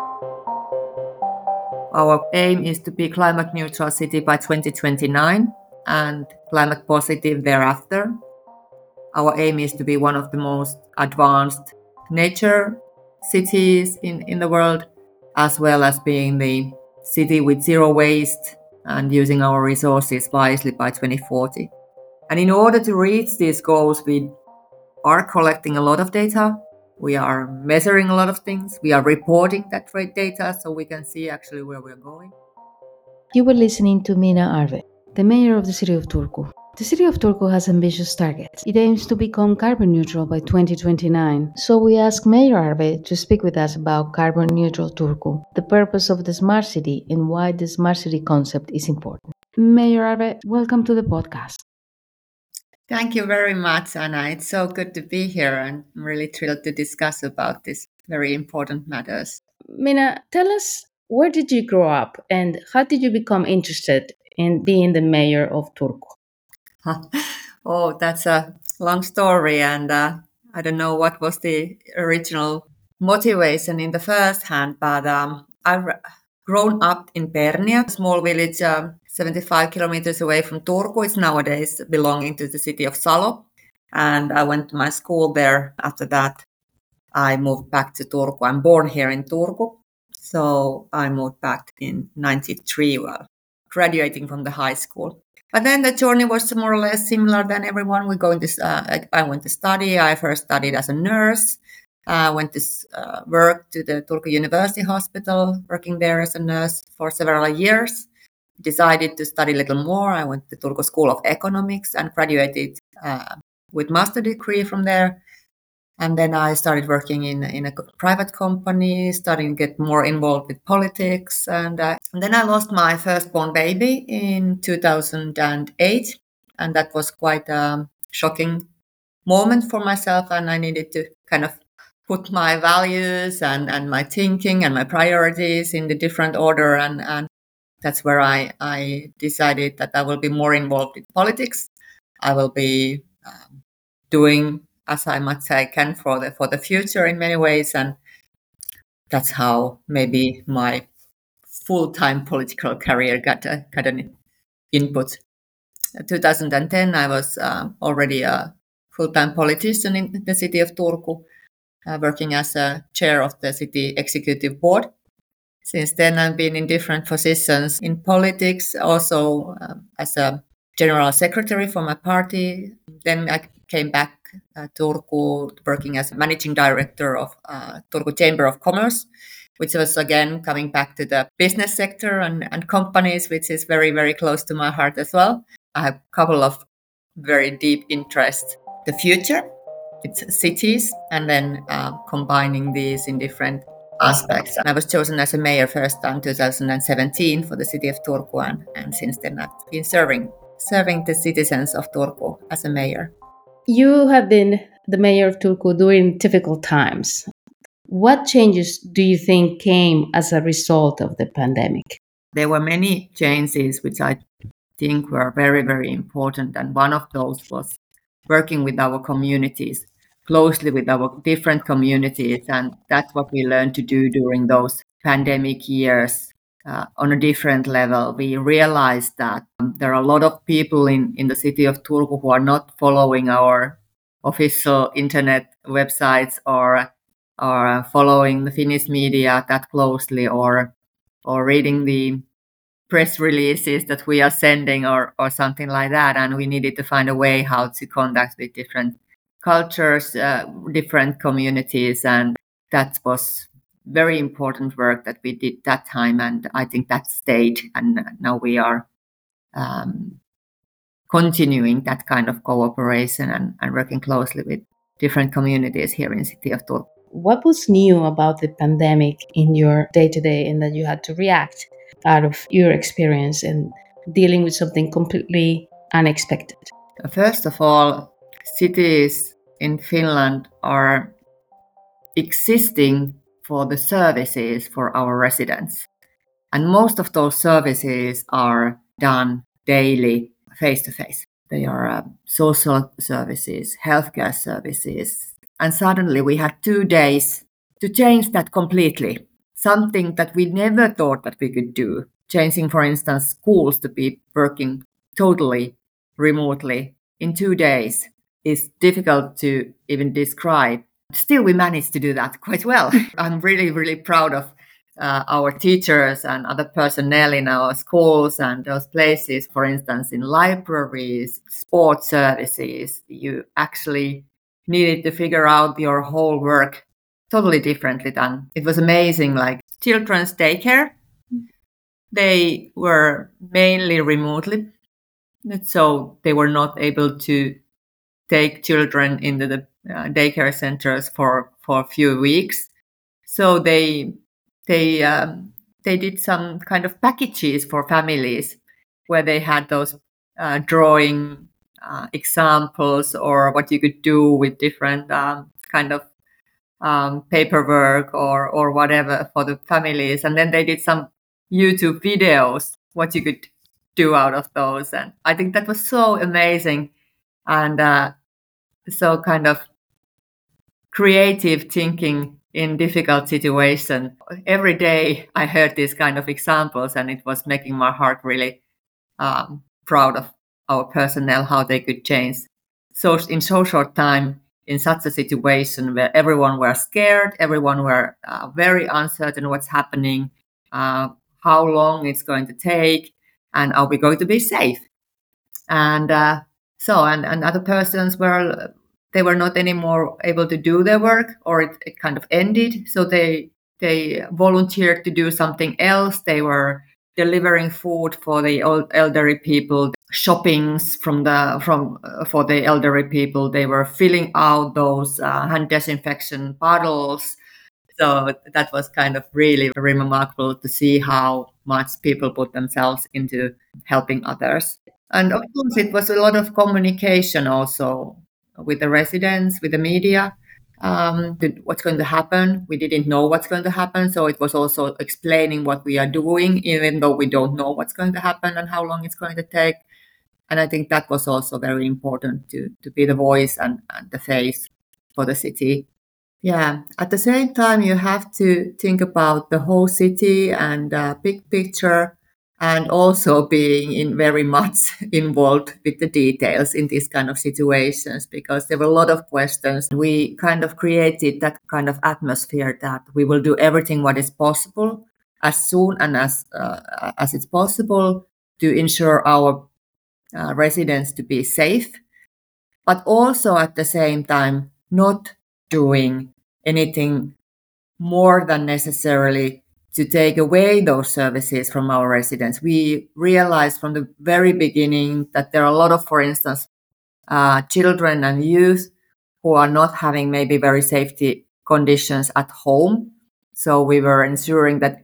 Our aim is to be climate neutral city by 2029 and climate positive thereafter. Our aim is to be one of the most advanced nature cities in the world, as well as being the city with zero waste and using our resources wisely by 2040. And in order to reach these goals, we are collecting a lot of data. We are measuring a lot of things. We are reporting that data so we can see actually where we're going. You were listening to Mina Arve, the mayor of the city of Turku. The city of Turku has ambitious targets. It aims to become carbon neutral by 2029. So we asked Mayor Arve to speak with us about carbon neutral Turku, the purpose of the smart city, and why the smart city concept is important. Mayor Arve, welcome to the podcast. Thank you very much, Anna. It's so good to be here, and I'm really thrilled to discuss about these very important matters. Mina, tell us, where did you grow up and how did you become interested in being the mayor of Turku? Oh, that's a long story, and I don't know what was the original motivation in the first hand, but I've grown up in Pernia, a small village 75 kilometers away from Turku. It's nowadays belonging to the city of Salo, and I went to my school there. After that, I moved back to Turku. I'm born here in Turku, so I moved back in 93 while graduating from the high school. But then the journey was more or less similar than everyone. I went to study. I first studied as a nurse. I went to work to the Turku University Hospital, working there as a nurse for several years. Decided to study a little more. I went to Turku School of Economics and graduated with master degree from there. And then I started working in a private company, starting to get more involved with politics. And then I lost my firstborn baby in 2008. And that was quite a shocking moment for myself. And I needed to kind of put my values and my thinking and my priorities in the different order. And that's where I decided that I will be more involved in politics. I will be doing as much I can for the future in many ways, and that's how maybe my full-time political career got an input. 2010, I was already a full-time politician in the city of Turku, working as a chair of the city executive board. Since then, I've been in different positions in politics, also as a general secretary for my party. Then I came back to Turku, working as a managing director of Turku Chamber of Commerce, which was again coming back to the business sector and companies, which is very, very close to my heart as well. I have a couple of very deep interests. The future, it's cities, and then combining these in different aspects. I was chosen as a mayor first time 2017 for the city of Turku, and since then I've been serving the citizens of Turku as a mayor. You have been the mayor of Turku during difficult times. What changes do you think came as a result of the pandemic? There were many changes which I think were very, very important, and one of those was working with our communities, closely with our different communities, and that's what we learned to do during those pandemic years. On a different level, we realized that there are a lot of people in the city of Turku who are not following our official internet websites or following the Finnish media that closely or reading the press releases that we are sending or something like that. And we needed to find a way how to contact with different cultures, different communities. And that was very important work that we did that time. And I think that stayed. And now we are continuing that kind of cooperation and working closely with different communities here in the city of Turku. What was new about the pandemic in your day-to-day and that you had to react out of your experience and dealing with something completely unexpected? First of all, cities in Finland are existing for the services for our residents. And most of those services are done daily, face to face. They are social services, healthcare services. And suddenly we had 2 days to change that completely. something that we never thought that we could do. Changing, for instance, schools to be working totally remotely in 2 days is difficult to even describe. Still, we managed to do that quite well. I'm really, really proud of our teachers and other personnel in our schools and those places. For instance, in libraries, sports services, you actually needed to figure out your whole work totally differently than it was amazing. Like children's daycare, they were mainly remotely, so they were not able to take children into the daycare centers for a few weeks. So they did some kind of packages for families where they had those drawing examples or what you could do with different kind of paperwork or whatever for the families. And then they did some YouTube videos, what you could do out of those. And I think that was so amazing and so kind of creative thinking in difficult situation. Every day I heard these kind of examples and it was making my heart really proud of our personnel, how they could change so in so short time in such a situation where everyone were scared, everyone were very uncertain what's happening, how long it's going to take, and are we going to be safe? And and other persons were they were not anymore able to do their work, or it kind of ended. So they volunteered to do something else. They were delivering food for the elderly people, shoppings for the elderly people. They were filling out those hand disinfection bottles. So that was kind of really remarkable to see how much people put themselves into helping others. And of course, it was a lot of communication also with the residents, with the media. What's going to happen? We didn't know what's going to happen. So it was also explaining what we are doing, even though we don't know what's going to happen and how long it's going to take. And I think that was also very important to be the voice and the face for the city. Yeah. At the same time, you have to think about the whole city and big picture, and also being in very much involved with the details in these kind of situations, because there were a lot of questions. We kind of created that kind of atmosphere that we will do everything what is possible as soon and as it's possible to ensure our residents to be safe, but also at the same time not doing anything more than necessarily to take away those services from our residents. We realized from the very beginning that there are a lot of, for instance, children and youth who are not having maybe very safety conditions at home. So we were ensuring that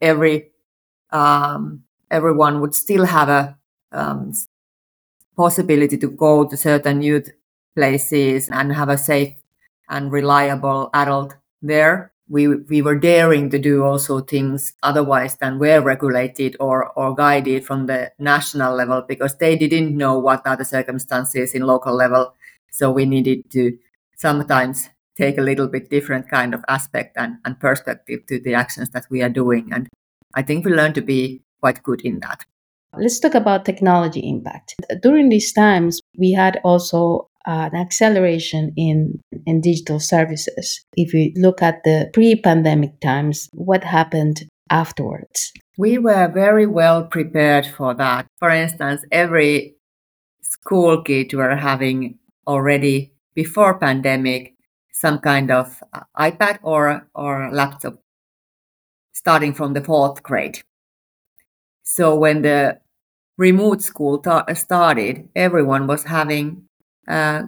everyone would still have a possibility to go to certain youth places and have a safe and reliable adult there. We were daring to do also things otherwise than were regulated or guided from the national level, because they didn't know what are the circumstances in local level. So we needed to sometimes take a little bit different kind of aspect and perspective to the actions that we are doing. And I think we learned to be quite good in that. Let's talk about technology impact. During these times, we had also an acceleration in digital services. If we look at the pre-pandemic times, what happened afterwards? We were very well prepared for that. For instance, every school kid were having already before pandemic some kind of iPad or laptop starting from the 4th grade. So when the remote school started, everyone was having a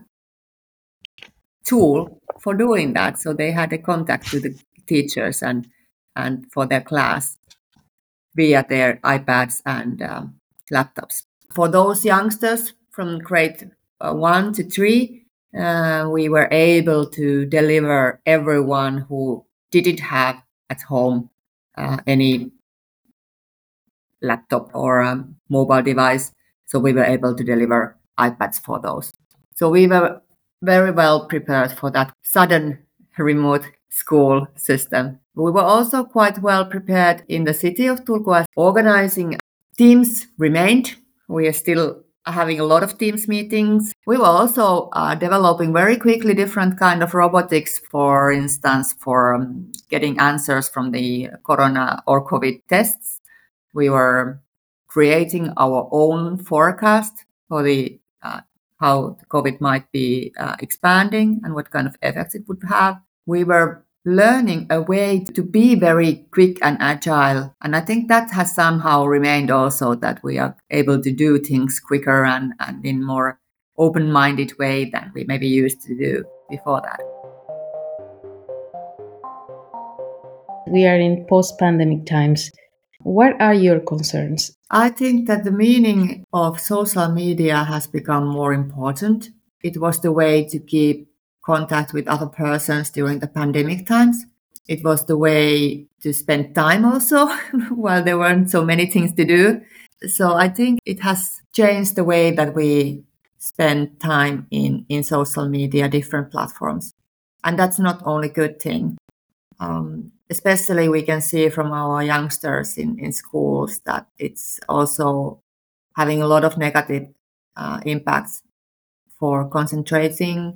tool for doing that. So they had a contact to the teachers and for their class via their iPads and laptops. For those youngsters from grade 1 to 3, we were able to deliver everyone who didn't have at home any laptop or a mobile device. So we were able to deliver iPads for those. So we were very well prepared for that sudden remote school system. We were also quite well prepared in the city of Turku as organizing teams remained. We are still having a lot of teams meetings. We were also developing very quickly different kind of robotics, for instance, for getting answers from the corona or COVID tests. We were creating our own forecast for the how COVID might be expanding and what kind of effects it would have. We were learning a way to be very quick and agile. And I think that has somehow remained also, that we are able to do things quicker and in more open-minded way than we maybe used to do before that. We are in post-pandemic times. What are your concerns? I think that the meaning of social media has become more important. It was the way to keep contact with other persons during the pandemic times. It was the way to spend time also while there weren't so many things to do. So I think it has changed the way that we spend time in social media, different platforms. And that's not only a good thing. Especially we can see from our youngsters in schools that it's also having a lot of negative impacts for concentrating,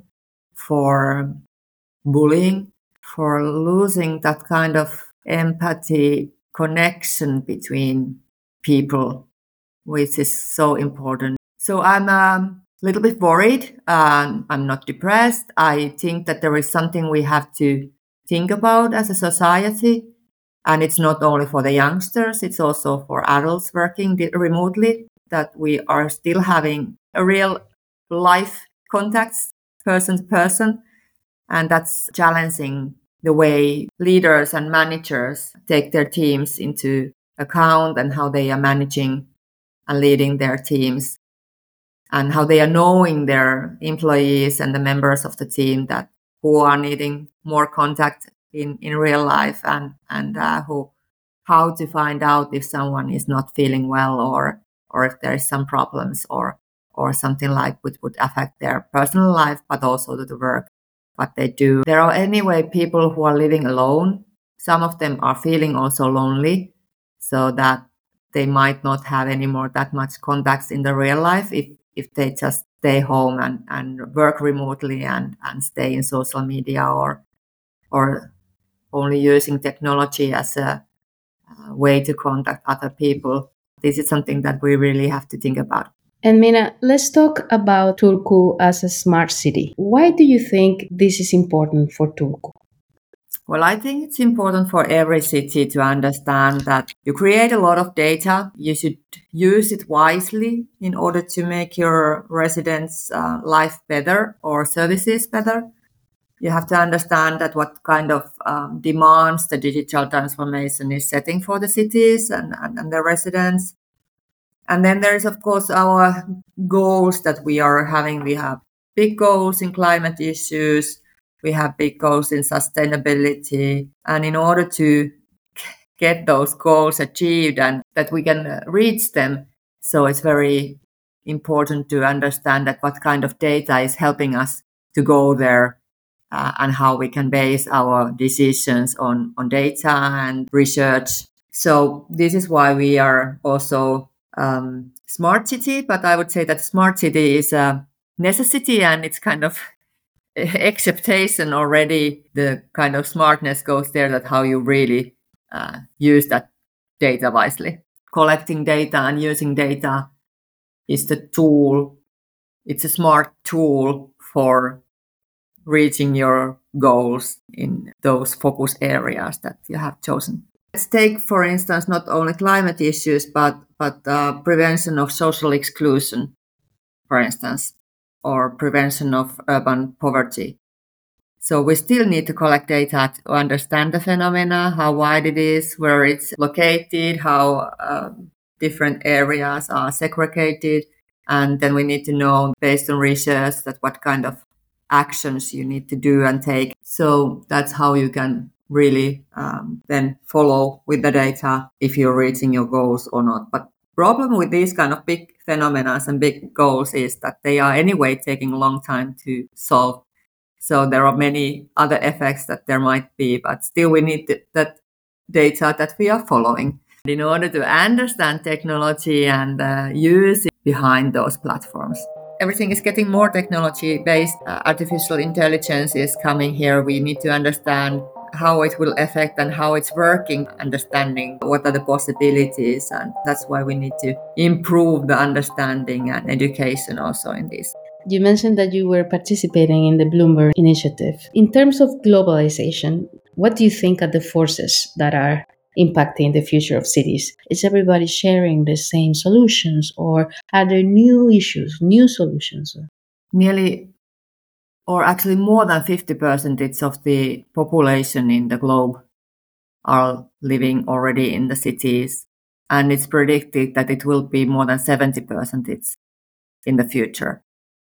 for bullying, for losing that kind of empathy connection between people, which is so important. So I'm a little bit worried. I'm not depressed. I think that there is something we have to think about as a society. And it's not only for the youngsters, it's also for adults working remotely, that we are still having a real life contacts, person to person. And that's challenging the way leaders and managers take their teams into account and how they are managing and leading their teams and how they are knowing their employees and the members of the team that who are needing more contact in real life and who how to find out if someone is not feeling well or if there is some problems or something like which would affect their personal life but also to the work what they do. There are anyway people who are living alone. Some of them are feeling also lonely, so that they might not have any more that much contacts in the real life if they just stay home and work remotely and stay in social media or only using technology as a way to contact other people. This is something that we really have to think about. And Mina, let's talk about Turku as a smart city. Why do you think this is important for Turku? Well, I think it's important for every city to understand that you create a lot of data. You should use it wisely in order to make your residents' life better or services better. You have to understand that what kind of demands the digital transformation is setting for the cities and the residents. And then there is, of course, our goals that we are having. We have big goals in climate issues. We have big goals in sustainability. And in order to get those goals achieved and that we can reach them, so it's very important to understand that what kind of data is helping us to go there and how we can base our decisions on data and research. So this is why we are also smart city, but I would say that smart city is a necessity and it's kind of acceptation already. The kind of smartness goes there that how you really use that data wisely. Collecting data and using data is the tool. It's a smart tool for reaching your goals in those focus areas that you have chosen. Let's take, for instance, not only climate issues, but prevention of social exclusion, for instance, or prevention of urban poverty. So we still need to collect data to understand the phenomena, how wide it is, where it's located, how different areas are segregated. And then we need to know, based on research, that what kind of actions you need to do and take. So that's how you can really then follow with the data if you're reaching your goals or not. But problem with these kind of big phenomena and big goals is that they are anyway taking a long time to solve. So there are many other effects that there might be, but still we need that data that we are following in order to understand technology and use it behind those platforms. Everything is getting more technology based. Artificial intelligence is coming here. We need to understand how it will affect and how it's working, understanding what are the possibilities. And that's why we need to improve the understanding and education also in this. You mentioned that you were participating in the Bloomberg initiative. In terms of globalization, what do you think are the forces that are impacting the future of cities? Is everybody sharing the same solutions, or are there new issues, new solutions? Nearly, or actually more than 50% of the population in the globe are living already in the cities. And it's predicted that it will be more than 70% in the future.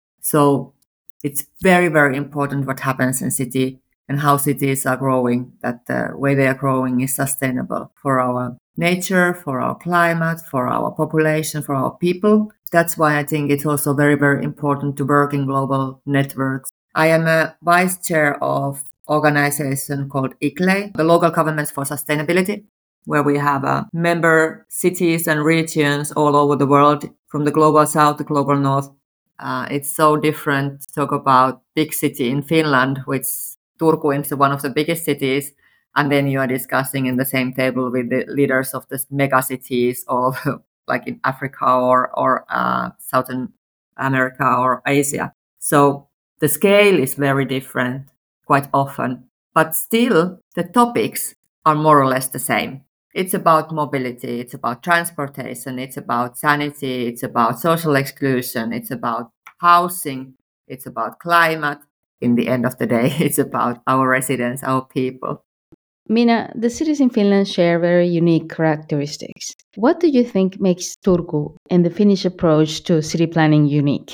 So it's very, very important what happens in city and how cities are growing, that the way they are growing is sustainable for our nature, for our climate, for our population, for our people. That's why I think it's also very, very important to work in global networks. I am a vice chair of organization called ICLEI, the Local Governments for Sustainability, where we have member cities and regions all over the world, from the global south to global north. It's so different to talk about big city in Finland, which Turku is one of the biggest cities, and then you are discussing in the same table with the leaders of the mega cities of like in Africa or Southern America or Asia. So the scale is very different quite often, but still the topics are more or less the same. It's about mobility, it's about transportation, it's about sanity, it's about social exclusion, it's about housing, it's about climate. In the end of the day, it's about our residents, our people. Mina, the cities in Finland share very unique characteristics. What do you think makes Turku and the Finnish approach to city planning unique?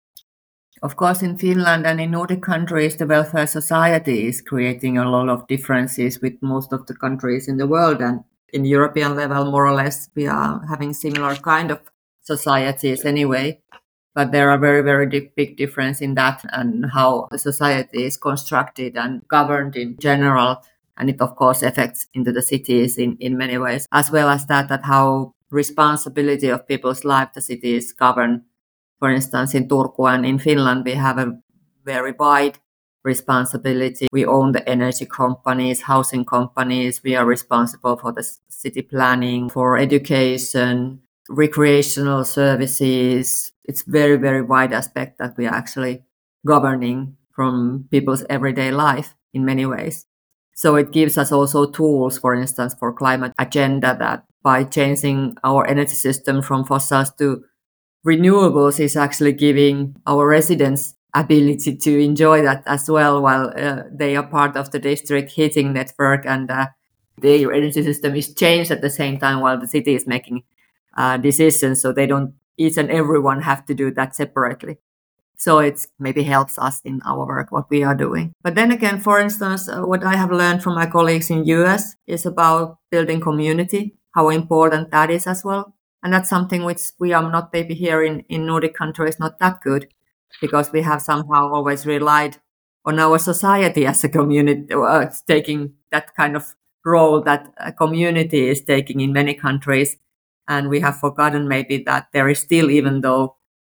Of course, in Finland and in Nordic countries, the welfare society is creating a lot of differences with most of the countries in the world. And in European level, more or less, we are having similar kind of societies anyway. But there are very, very big difference in that and how the society is constructed and governed in general. And it, of course, affects into the cities in many ways, as well as that how responsibility of people's life the city is governed. For instance, in Turku and in Finland, we have a very wide responsibility. We own the energy companies, housing companies. We are responsible for the city planning, for education, recreational services. It's very, very wide aspect that we are actually governing from people's everyday life in many ways. So it gives us also tools, for instance, for climate agenda, that by changing our energy system from fossils to renewables is actually giving our residents ability to enjoy that as well, while they are part of the district heating network, and their energy system is changed at the same time while the city is making decisions, so they don't each and everyone have to do that separately. So it maybe helps us in our work, what we are doing. But then again, for instance, what I have learned from my colleagues in US is about building community, how important that is as well. And that's something which we are not maybe here in Nordic countries not that good, because we have somehow always relied on our society as a community, taking that kind of role that a community is taking in many countries. And we have forgotten maybe that there is still, even though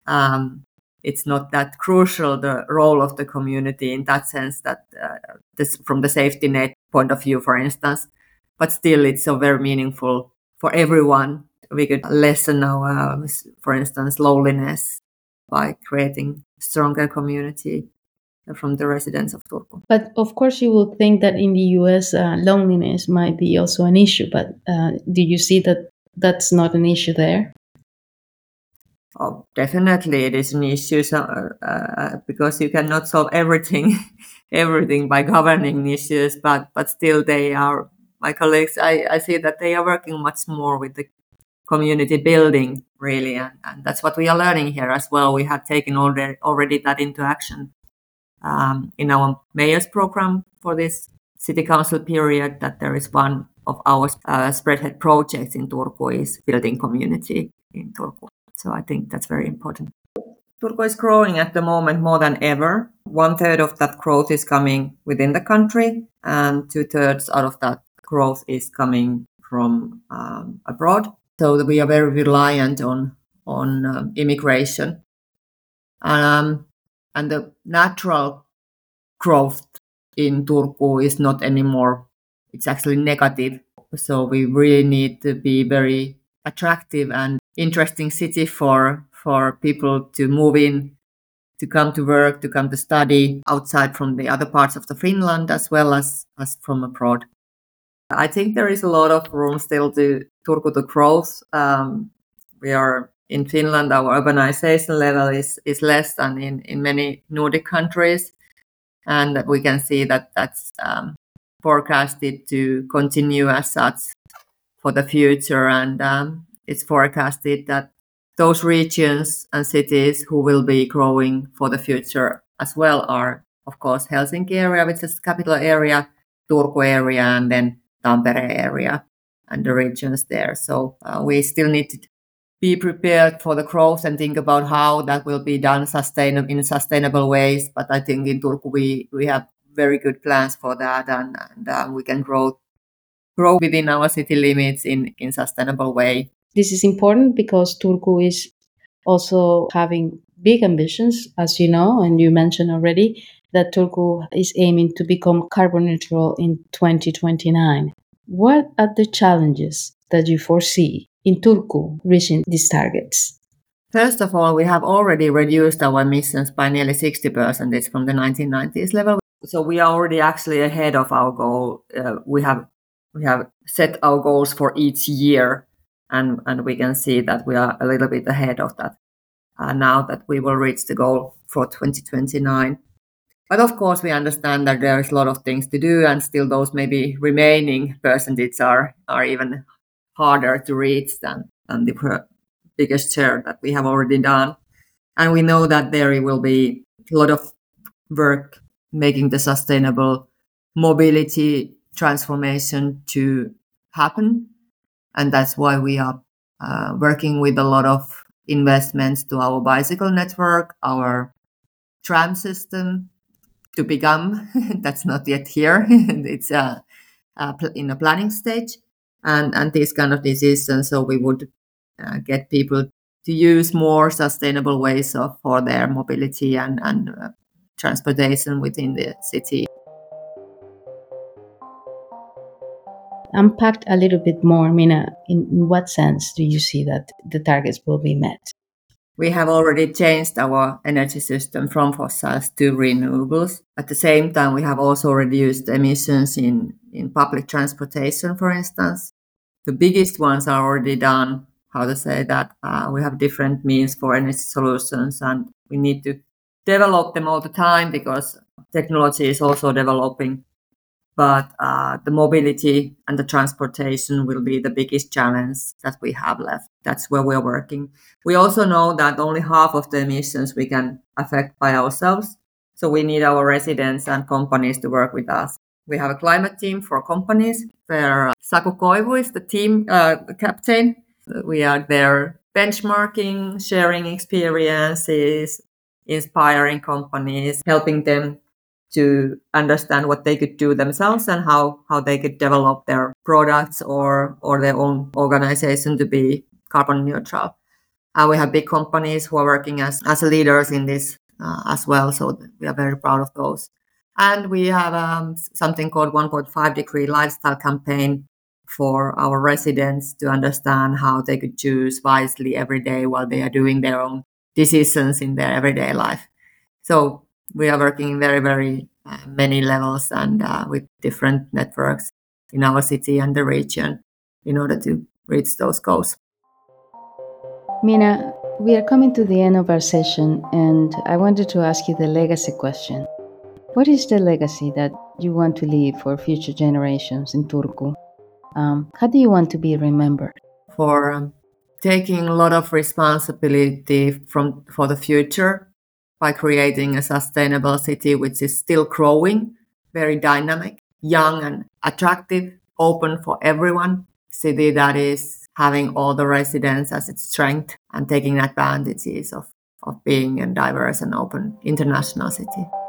it's not that crucial, the role of the community in that sense, that this from the safety net point of view, for instance, but still it's so very meaningful for everyone. We could lessen our, for instance, loneliness by creating stronger community from the residents of Turku. But of course, you will think that in the US, loneliness might be also an issue. But do you see that that's not an issue there? Oh, definitely, it is an issue because you cannot solve everything, everything by governing issues. But still, they are my colleagues. I see that they are working much more with the community building, really, and that's what we are learning here as well. We have taken already that into action in our mayor's program for this city council period. That there is one of our spreadhead projects in Turku is building community in Turku. So I think that's very important. Turku is growing at the moment more than ever. 1/3 of that growth is coming within the country, and 2/3 out of that growth is coming from abroad. So we are very reliant on immigration, and the natural growth in Turku is not anymore. It's actually negative. So we really need to be very attractive and interesting city for people to move in, to come to work, to come to study outside from the other parts of the Finland as well as from abroad. I think there is a lot of room still to Turku to growth. We are in Finland, our urbanization level is less than in many Nordic countries, and we can see that that's forecasted to continue as such for the future. And it's forecasted that those regions and cities who will be growing for the future as well are, of course, Helsinki area, which is the capital area, Turku area, and then Tampere area and the regions there. So we still need to be prepared for the growth and think about how that will be done in sustainable ways. But I think in Turku we have very good plans for that, and we can grow within our city limits in sustainable way. This is important because Turku is also having big ambitions, as you know, and you mentioned already that Turku is aiming to become carbon neutral in 2029. What are the challenges that you foresee in Turku reaching these targets? First of all, we have already reduced our emissions by nearly 60% from the 1990s level. So we are already actually ahead of our goal. We have set our goals for each year, and we can see that we are a little bit ahead of that now that we will reach the goal for 2029. But of course, we understand that there is a lot of things to do, and still those maybe remaining percentages are even harder to reach than the biggest share that we have already done. And we know that there will be a lot of work making the sustainable mobility transformation to happen. And that's why we are working with a lot of investments to our bicycle network, our tram system to become, that's not yet here, it's in a planning stage, and these kind of decisions. So we would get people to use more sustainable ways for their mobility and transportation within the city. Unpacked a little bit more, Mina, in what sense do you see that the targets will be met? We have already changed our energy system from fossils to renewables. At the same time, we have also reduced emissions in public transportation, for instance. The biggest ones are already done. How to say that? We have different means for energy solutions, and we need to develop them all the time because technology is also developing. But the mobility and the transportation will be the biggest challenge that we have left. That's where we're working. We also know that only half of the emissions we can affect by ourselves. So we need our residents and companies to work with us. We have a climate team for companies where Saku Koivu is the team captain. We are there benchmarking, sharing experiences, inspiring companies, helping them to understand what they could do themselves and how they could develop their products or their own organization to be carbon neutral. We have big companies who are working as leaders in this as well, so we are very proud of those. And we have something called 1.5 degree lifestyle campaign for our residents to understand how they could choose wisely every day while they are doing their own decisions in their everyday life. So we are working in very, very many levels and with different networks in our city and the region in order to reach those goals. Mina, we are coming to the end of our session, and I wanted to ask you the legacy question. What is the legacy that you want to leave for future generations in Turku? How do you want to be remembered? For taking a lot of responsibility for the future by creating a sustainable city which is still growing, very dynamic, young and attractive, open for everyone, city that is having all the residents as its strength and taking advantages of of being a diverse and open international city.